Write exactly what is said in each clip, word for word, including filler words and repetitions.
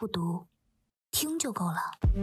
不读，听就够了。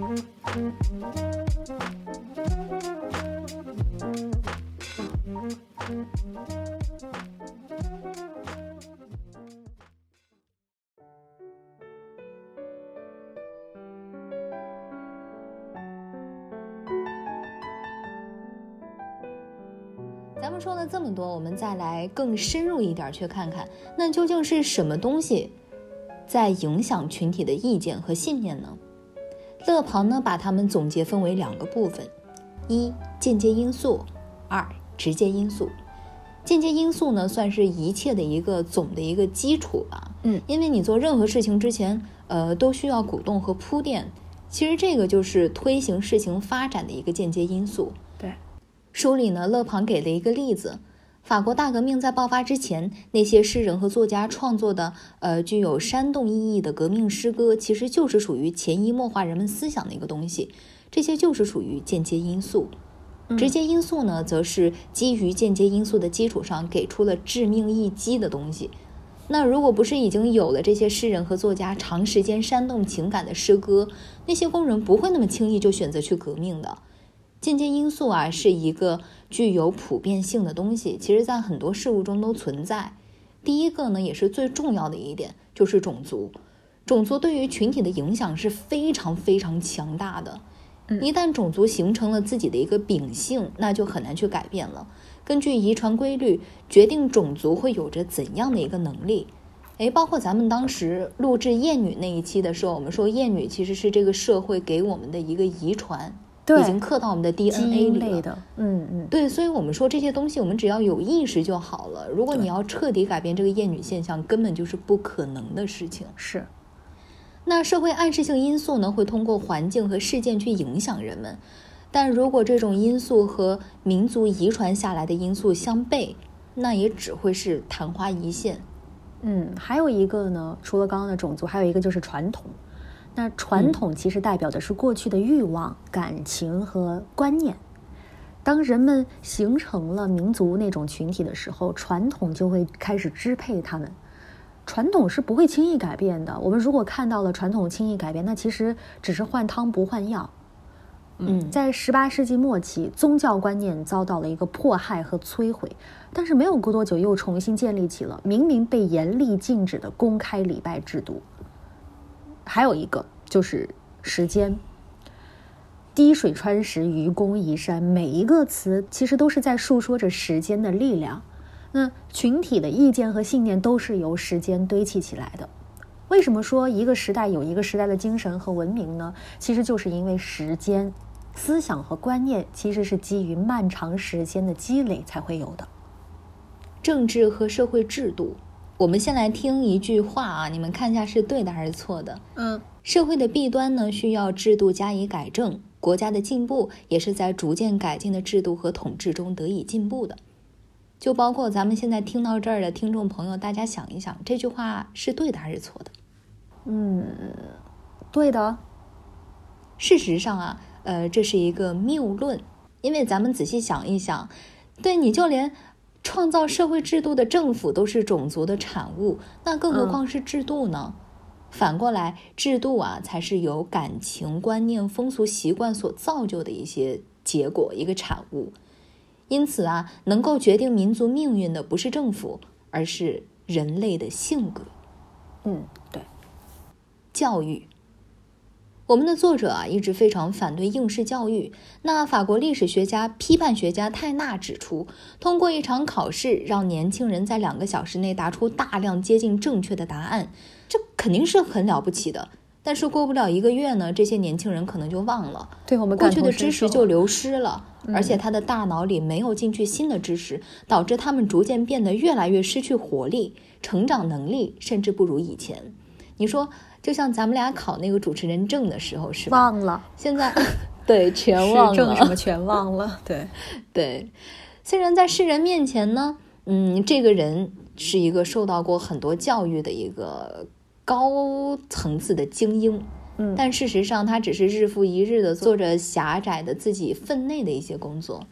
咱们说了这么多，我们再来更深入一点去看看，那究竟是什么东西在影响群体的意见和信念呢？勒庞呢把它们总结分为两个部分：一、间接因素；二、直接因素。间接因素呢，算是一切的一个总的一个基础吧。 嗯， 因为你做任何事情之前，呃，都需要鼓动和铺垫。其实这个就是推行事情发展的一个间接因素。 对。 书里呢，勒庞给了一个例子：法国大革命在爆发之前，那些诗人和作家创作的呃具有煽动意义的革命诗歌，其实就是属于潜移默化人们思想的一个东西，这些就是属于间接因素。直接因素呢，则是基于间接因素的基础上给出了致命一击的东西。那如果不是已经有了这些诗人和作家长时间煽动情感的诗歌，那些工人不会那么轻易就选择去革命的。间接因素啊，是一个具有普遍性的东西，其实在很多事物中都存在。第一个呢，也是最重要的一点，就是种族。种族对于群体的影响是非常非常强大的。一旦种族形成了自己的一个秉性，那就很难去改变了。根据遗传规律，决定种族会有着怎样的一个能力。诶，包括咱们当时录制厌女那一期的时候，我们说厌女其实是这个社会给我们的一个遗传。已经刻到我们的 D N A 里了。 嗯嗯， 对，所以我们说这些东西我们只要有意识就好了。如果你要彻底改变这个厌女现象，根本就是不可能的事情。 是。 那社会暗示性因素呢，会通过环境和事件去影响人们，但如果这种因素和民族遗传下来的因素相悖，那也只会是昙花一现。 嗯，还有一个呢，除了刚刚的种族，还有一个就是传统。那传统其实代表的是过去的欲望、感情和观念。当人们形成了民族那种群体的时候，传统就会开始支配他们。传统是不会轻易改变的。我们如果看到了传统轻易改变，那其实只是换汤不换药。嗯，在十八世纪末期，宗教观念遭到了一个迫害和摧毁，但是没有过多久又重新建立起了明明被严厉禁止的公开礼拜制度。还有一个就是时间，滴水穿石，愚公移山，每一个词其实都是在述说着时间的力量。那群体的意见和信念都是由时间堆砌起来的。为什么说一个时代有一个时代的精神和文明呢？其实就是因为时间，思想和观念其实是基于漫长时间的积累才会有的。 政治和社会制度，我们先来听一句话啊，你们看一下是对的还是错的。 嗯， 社会的弊端呢，需要制度加以改正，国家的进步也是在逐渐改进的制度和统治中得以进步的。就包括咱们现在听到这儿的听众朋友，大家想一想，这句话是对的还是错的？ 嗯，对的。 事实上啊，呃，这是一个谬论，因为咱们仔细想一想，对，你就连创造社会制度的政府都是种族的产物，那更何况是制度呢？嗯、反过来，制度啊，才是由感情、观念、风俗习惯所造就的一些结果，一个产物。因此啊，能够决定民族命运的不是政府，而是人类的性格。 嗯，对。 教育，我们的作者啊一直非常反对应试教育。那法国历史学家、批判学家泰纳指出，通过一场考试让年轻人在两个小时内答出大量接近正确的答案，这肯定是很了不起的。但是过不了一个月呢，这些年轻人可能就忘了， 对，我们过去的知识就流失了。 嗯、 而且他的大脑里没有进去新的知识，导致他们逐渐变得越来越失去活力，成长能力甚至不如以前。你说，就像咱们俩考那个主持人证的时候，是吧？ 忘了。 现在对，全忘了。 证什么全忘了。对对，虽然在世人面前呢，嗯，这个人是一个受到过很多教育的一个高层次的精英。 嗯， 但事实上他只是日复一日的做着狭窄的自己分内的一些工作。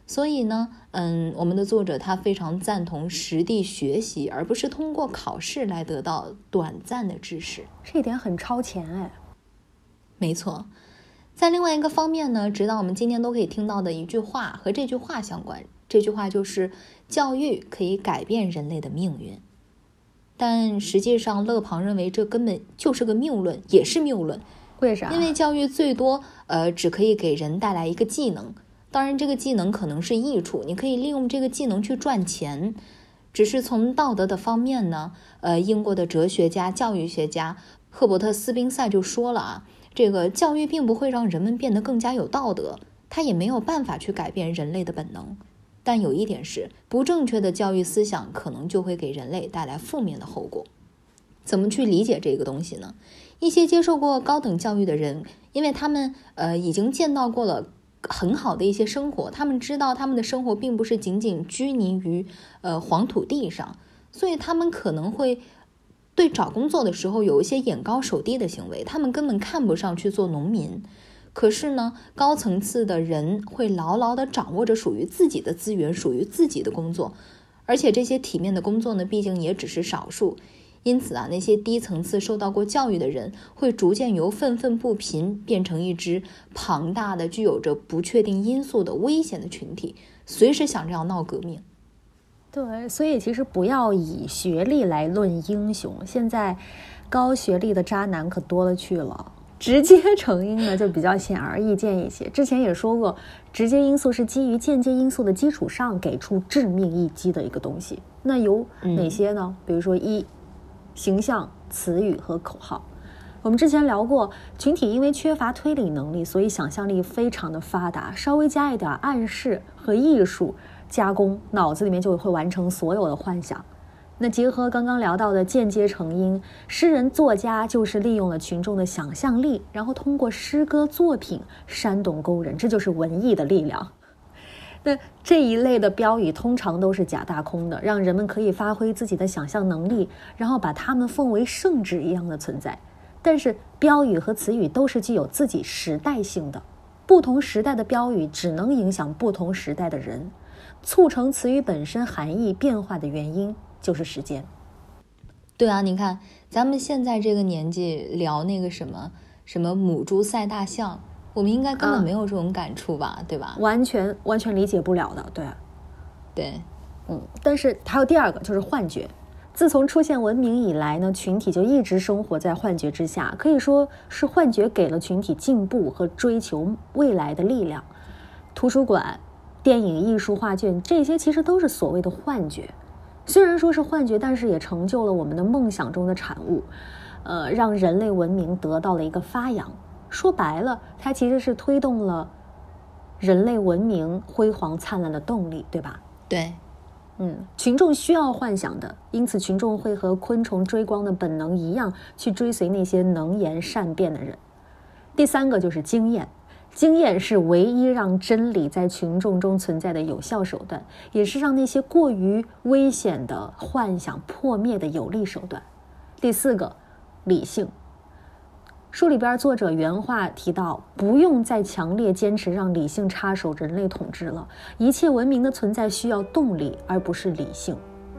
所以呢，嗯，我们的作者他非常赞同实地学习，而不是通过考试来得到短暂的知识。 这一点很超前哎。 没错。在另外一个方面呢，直到我们今天都可以听到的一句话和这句话相关，这句话就是教育可以改变人类的命运。但实际上勒庞认为这根本就是个谬论，也是谬论。 为啥？ 因为教育最多呃只可以给人带来一个技能，当然这个技能可能是益处，你可以利用这个技能去赚钱。只是从道德的方面呢，呃，英国的哲学家、教育学家赫伯特·斯宾塞就说了啊，这个教育并不会让人们变得更加有道德，它也没有办法去改变人类的本能。但有一点是，不正确的教育思想可能就会给人类带来负面的后果。怎么去理解这个东西呢？一些接受过高等教育的人，因为他们呃已经见到过了很好的一些生活，他们知道他们的生活并不是仅仅拘泥于呃黄土地上，所以他们可能会对找工作的时候有一些眼高手低的行为，他们根本看不上去做农民。可是呢，高层次的人会牢牢地掌握着属于自己的资源，属于自己的工作，而且这些体面的工作呢，毕竟也只是少数。因此啊，那些低层次受到过教育的人，会逐渐由愤愤不平变成一支庞大的、具有着不确定因素的危险的群体，随时想着要闹革命。 对，所以其实不要以学历来论英雄。现在高学历的渣男可多了去了，直接成因呢就比较显而易见一些。之前也说过，直接因素是基于间接因素的基础上给出致命一击的一个东西。那有哪些呢？嗯、比如说一。形象、词语和口号。我们之前聊过，群体因为缺乏推理能力，所以想象力非常的发达，稍微加一点暗示和艺术加工，脑子里面就会完成所有的幻想。那结合刚刚聊到的间接成因，诗人作家就是利用了群众的想象力，然后通过诗歌作品煽动勾人，这就是文艺的力量。那这一类的标语通常都是假大空的，让人们可以发挥自己的想象能力，然后把它们奉为圣旨一样的存在。但是标语和词语都是具有自己时代性的，不同时代的标语只能影响不同时代的人，促成词语本身含义变化的原因就是时间。 对啊，你看咱们现在这个年纪聊那个什么什么母猪赛大象，我们应该根本没有这种感触吧、嗯、对吧？ 完全完全理解不了的。对对， 嗯，但是还有第二个就是幻觉。自从出现文明以来呢，群体就一直生活在幻觉之下，可以说是幻觉给了群体进步和追求未来的力量。图书馆、电影、艺术、画卷，这些其实都是所谓的幻觉。虽然说是幻觉，但是也成就了我们的梦想中的产物，呃，让人类文明得到了一个发扬。说白了，它其实是推动了人类文明辉煌灿烂的动力，对吧？ 对， 嗯，群众需要幻想的，因此群众会和昆虫追光的本能一样，去追随那些能言善辩的人。第三个就是经验，经验是唯一让真理在群众中存在的有效手段，也是让那些过于危险的幻想破灭的有力手段。第四个，理性。书里边作者原话提到，不用再强烈坚持让理性插手人类统治了，一切文明的存在需要动力，而不是理性。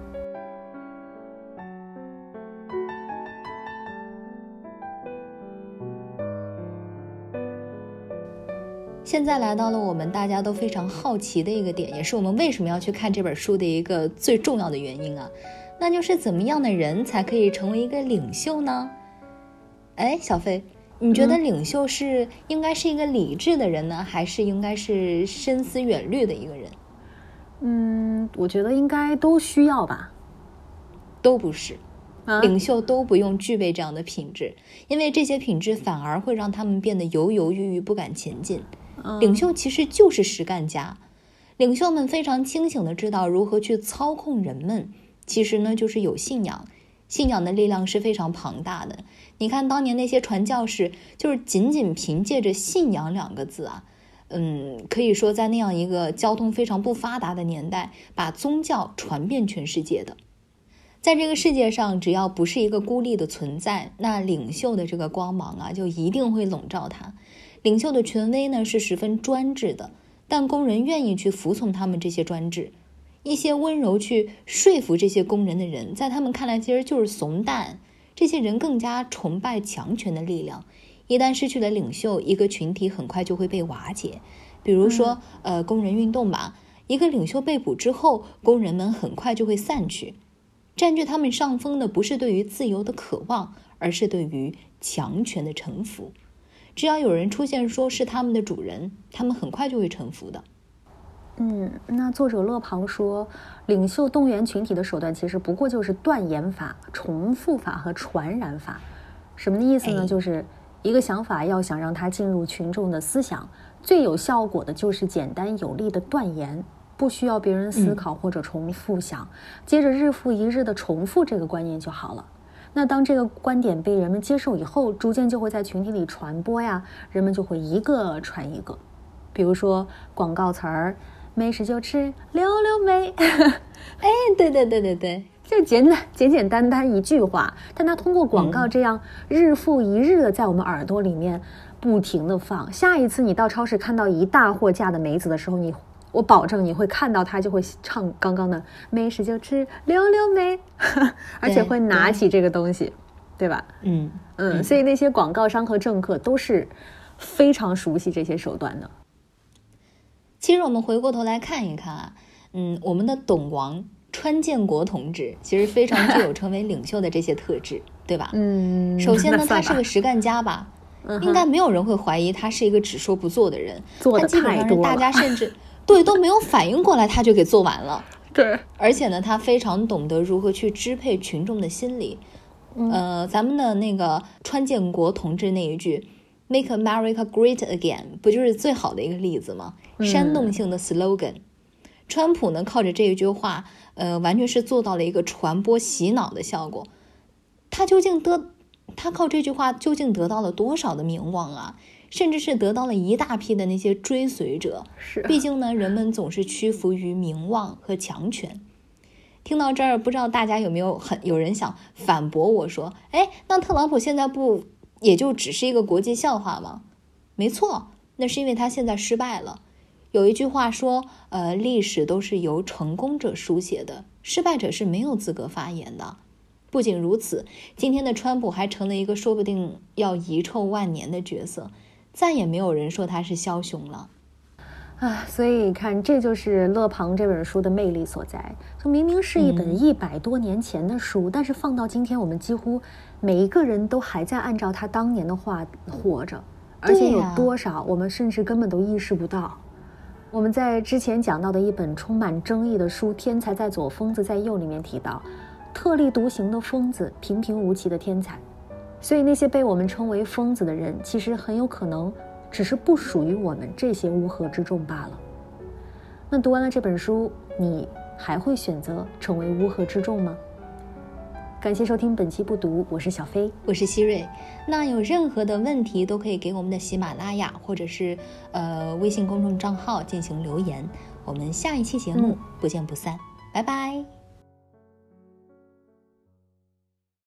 现在来到了我们大家都非常好奇的一个点，也是我们为什么要去看这本书的一个最重要的原因啊，那就是怎么样的人才可以成为一个领袖呢？哎，小飞，你觉得领袖是应该是一个理智的人呢、嗯、还是应该是深思远虑的一个人？ 嗯，我觉得应该都需要吧。 都不是、啊、领袖都不用具备这样的品质，因为这些品质反而会让他们变得犹犹豫豫，不敢前进、嗯、领袖其实就是实干家，领袖们非常清醒地知道如何去操控人们，其实呢就是有信仰，信仰的力量是非常庞大的。你看当年那些传教士，就是仅仅凭借着信仰两个字啊，嗯，可以说在那样一个交通非常不发达的年代，把宗教传遍全世界的。在这个世界上，只要不是一个孤立的存在，那领袖的这个光芒啊，就一定会笼罩它。领袖的权威呢是十分专制的， 但工人愿意去服从他们这些专制。一些温柔去说服这些工人的人，在他们看来其实就是怂蛋。这些人更加崇拜强权的力量，一旦失去了领袖，一个群体很快就会被瓦解。比如说、嗯、呃，工人运动吧，一个领袖被捕之后，工人们很快就会散去。占据他们上风的不是对于自由的渴望，而是对于强权的臣服。只要有人出现说是他们的主人，他们很快就会臣服的。 嗯，那作者勒庞说，领袖动员群体的手段其实不过就是断言法、重复法和传染法。什么的意思呢？ 哎、 就是一个想法要想让它进入群众的思想，最有效果的就是简单有力的断言，不需要别人思考或者重复想、嗯、接着日复一日的重复这个观念就好了。那当这个观点被人们接受以后，逐渐就会在群体里传播呀，人们就会一个传一个。比如说广告词儿，没事就吃溜溜梅。 哎，对对对对对， 就简单简简单单一句话，但它通过广告这样日复一日的在我们耳朵里面不停的放。下一次你到超市看到一大货架的梅子的时候，你我保证你会看到它就会唱刚刚的没事就吃溜溜梅，而且会拿起这个东西， 对, 对吧？ 嗯嗯，所以那些广告商和政客都是非常熟悉这些手段的。 其实我们回过头来看一看啊，嗯，我们的董王川建国同志其实非常具有成为领袖的这些特质，对吧？ 嗯， 首先呢，他是个实干家吧， 嗯、 应该没有人会怀疑他是一个只说不做的人， 做的他基本上是大家甚至对都没有反应过来，他就给做完了。 对， 而且呢，他非常懂得如何去支配群众的心理。 嗯、 呃，咱们的那个川建国同志那一句 "Make America Great Again" 不就是最好的一个例子吗？煽动性的 slogan。川普呢，靠着这一句话，呃，完全是做到了一个传播洗脑的效果。他究竟得，他靠这句话究竟得到了多少的名望啊？甚至是得到了一大批的那些追随者。 是， 毕竟呢，人们总是屈服于名望和强权。听到这儿，不知道大家有没有很有人想反驳我说，哎，那特朗普现在不也就只是一个国际笑话吗？没错，那是因为他现在失败了。有一句话说，呃，历史都是由成功者书写的，失败者是没有资格发言的。不仅如此，今天的川普还成了一个说不定要遗臭万年的角色，再也没有人说他是枭雄了。 啊，所以看，这就是勒庞这本书的魅力所在。就明明是一本一百多年前的书、嗯，但是放到今天，我们几乎每一个人都还在按照他当年的话活着，而且有多少、啊、我们甚至根本都意识不到。我们在之前讲到的一本充满争议的书《天才在左，疯子在右》里面提到，特立独行的疯子，平平无奇的天才。所以那些被我们称为疯子的人，其实很有可能只是不属于我们这些乌合之众罢了。那读完了这本书，你还会选择成为乌合之众吗？感谢收听本期不读，我是小飞， 我是希瑞。那有任何的问题都可以给我们的喜马拉雅或者是呃微信公众账号进行留言，我们下一期节目不见不散，拜拜。